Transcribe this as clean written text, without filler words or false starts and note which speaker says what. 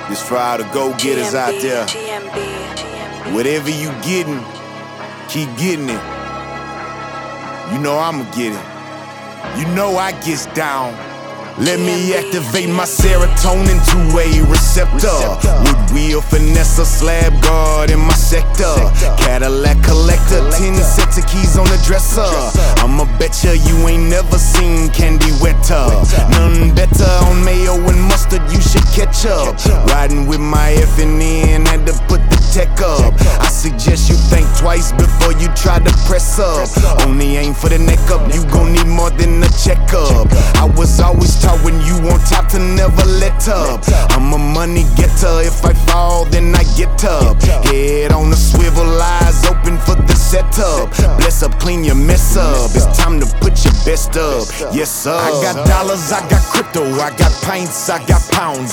Speaker 1: This for all the go-getters out there. Whatever you getting, keep getting it. You know I'ma get it. You know I gets down. Let me activate my serotonin two-way receptor. Wood wheel finesse a slab guard in my sector. Cadillac collector, 10 sets of keys on the dresser. I'ma betcha you ain't never seen candy wetter. None better on mayo and mustard, you should catch up. Riding with my FNN, had to put the tech up. I suggest you think twice before you try to press up. Only aim for the neck up, you gon' need more than a checkup. I was always taught when you on top to never let up. I'm a money getter, if I fall then I get up. Head on the swivel, eyes open for the setup. Bless up, clean your mess up, it's time to put your best up. Yes sir. I got dollars, I got crypto, I got pints, I got pounds.